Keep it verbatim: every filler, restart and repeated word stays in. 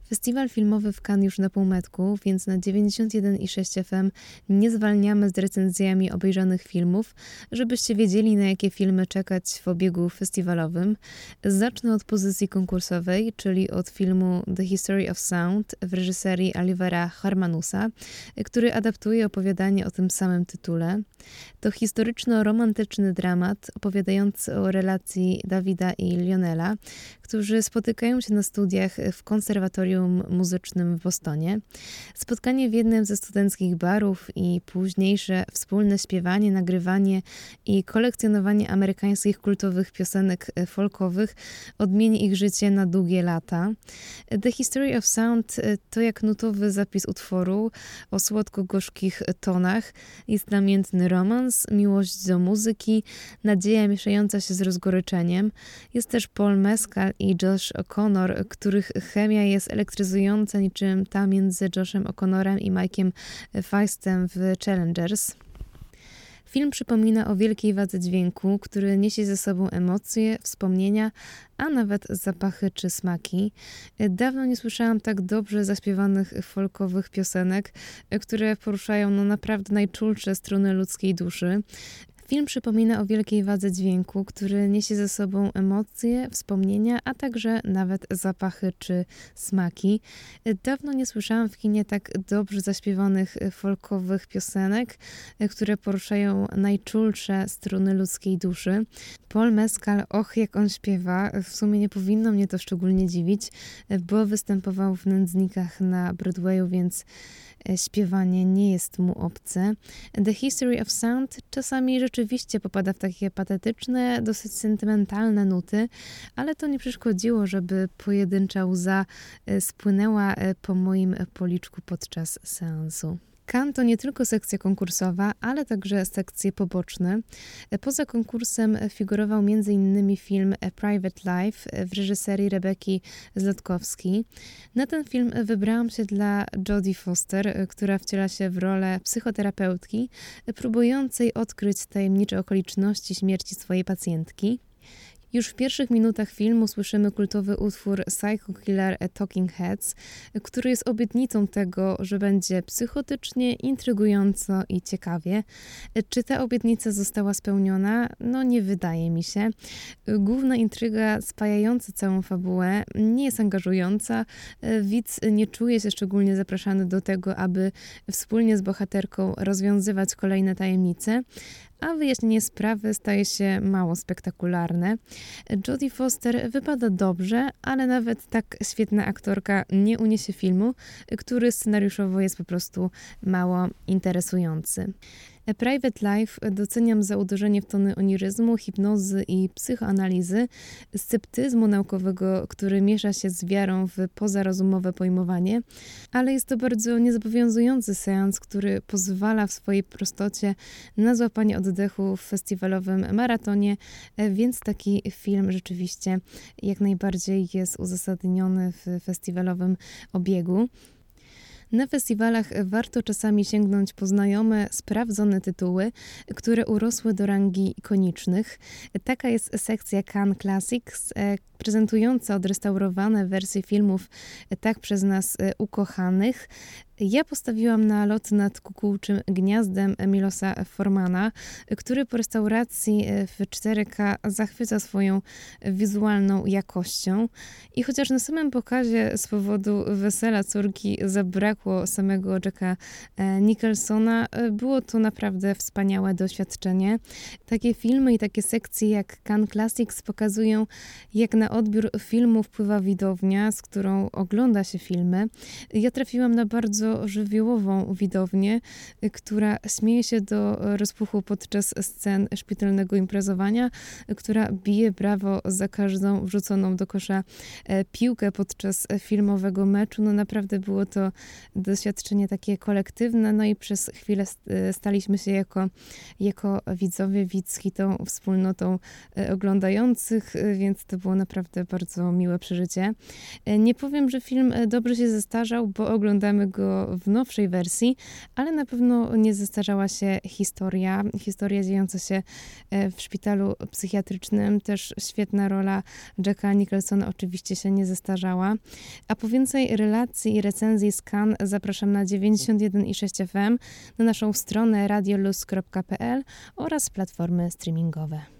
Festiwal filmowy w Cannes już na półmetku, więc na dziewięćdziesiąt jeden i sześć F M nie zwalniamy z recenzjami obejrzanych filmów, żebyście wiedzieli, na jakie filmy czekać w obiegu festiwalowym. Zacznę od pozycji konkursowej, czyli od filmu The History of Sound w reżyserii Olivera Harmanusa, który adaptuje opowiadanie o tym samym tytule. To historyczno-romantyczny dramat opowiadający o relacji Dawida i Lionela, którzy spotykają się na studiach w konserwatorium muzycznym w Bostonie. Spotkanie w jednym ze studenckich barów i późniejsze wspólne śpiewanie, nagrywanie i kolekcjonowanie amerykańskich kultowych piosenek folkowych odmieni ich życie na długie lata. The History of Sound to jak nutowy zapis utworu o słodko-gorzkich tonach. Jest namiętny romans, miłość do muzyki, nadzieja mieszająca się z rozgoryczeniem. Jest też Paul Mescal i Josh O'Connor, których chemia jest elektryzująca niczym ta między Joshem O'Connorem i Mike'iem Feistem w Challengers. Film przypomina o wielkiej wadze dźwięku, który niesie ze sobą emocje, wspomnienia, a nawet zapachy czy smaki. Dawno nie słyszałam tak dobrze zaśpiewanych folkowych piosenek, które poruszają no naprawdę najczulsze struny ludzkiej duszy. Film przypomina o wielkiej wadze dźwięku, który niesie ze sobą emocje, wspomnienia, a także nawet zapachy czy smaki. Dawno nie słyszałam w kinie tak dobrze zaśpiewanych folkowych piosenek, które poruszają najczulsze struny ludzkiej duszy. Paul Mescal, och jak on śpiewa, w sumie nie powinno mnie to szczególnie dziwić, bo występował w Nędznikach na Broadwayu, więc śpiewanie nie jest mu obce. The History of Sound czasami rzeczywiście popada w takie patetyczne, dosyć sentymentalne nuty, ale to nie przeszkodziło, żeby pojedyncza łza spłynęła po moim policzku podczas seansu. Cannes to nie tylko sekcja konkursowa, ale także sekcje poboczne. Poza konkursem figurował między innymi film A Private Life w reżyserii Rebeki Zlotkowskiej. Na ten film wybrałam się dla Jodie Foster, która wciela się w rolę psychoterapeutki, próbującej odkryć tajemnicze okoliczności śmierci swojej pacjentki. Już w pierwszych minutach filmu słyszymy kultowy utwór Psycho Killer Talking Heads, który jest obietnicą tego, że będzie psychotycznie, intrygująco i ciekawie. Czy ta obietnica została spełniona? No nie wydaje mi się. Główna intryga spajająca całą fabułę nie jest angażująca. Widz nie czuje się szczególnie zapraszany do tego, aby wspólnie z bohaterką rozwiązywać kolejne tajemnice, a wyjaśnienie sprawy staje się mało spektakularne. Jodie Foster wypada dobrze, ale nawet tak świetna aktorka nie uniesie filmu, który scenariuszowo jest po prostu mało interesujący. A Private Life doceniam za uderzenie w tony oniryzmu, hipnozy i psychoanalizy, sceptyzmu naukowego, który miesza się z wiarą w pozarozumowe pojmowanie, ale jest to bardzo niezobowiązujący seans, który pozwala w swojej prostocie na złapanie oddechu w festiwalowym maratonie, więc taki film rzeczywiście jak najbardziej jest uzasadniony w festiwalowym obiegu. Na festiwalach warto czasami sięgnąć po znajome, sprawdzone tytuły, które urosły do rangi ikonicznych. Taka jest sekcja Cannes Classics, prezentująca odrestaurowane wersje filmów tak przez nas ukochanych. Ja postawiłam na Lot nad kukułczym gniazdem Milosa Formana, który po restauracji w cztery K zachwyca swoją wizualną jakością. I chociaż na samym pokazie z powodu wesela córki zabrakło samego Jacka Nicholsona, było to naprawdę wspaniałe doświadczenie. Takie filmy i takie sekcje jak Cannes Classics pokazują, jak na odbiór filmu wpływa widownia, z którą ogląda się filmy. Ja trafiłam na bardzo żywiołową widownię, która śmieje się do rozpuchu podczas scen szpitalnego imprezowania, która bije brawo za każdą wrzuconą do kosza piłkę podczas filmowego meczu. No naprawdę było to doświadczenie takie kolektywne, no i przez chwilę staliśmy się jako, jako widzowie, widzki tą wspólnotą oglądających, więc to było naprawdę naprawdę bardzo miłe przeżycie. Nie powiem, że film dobrze się zestarzał, bo oglądamy go w nowszej wersji, ale na pewno nie zestarzała się historia. Historia dziejąca się w szpitalu psychiatrycznym. Też świetna rola Jacka Nicholsona oczywiście się nie zestarzała. A po więcej relacji i recenzji z Cannes zapraszam na dziewięćdziesiąt jeden i sześć F M, na naszą stronę radioluz kropka p l oraz platformy streamingowe.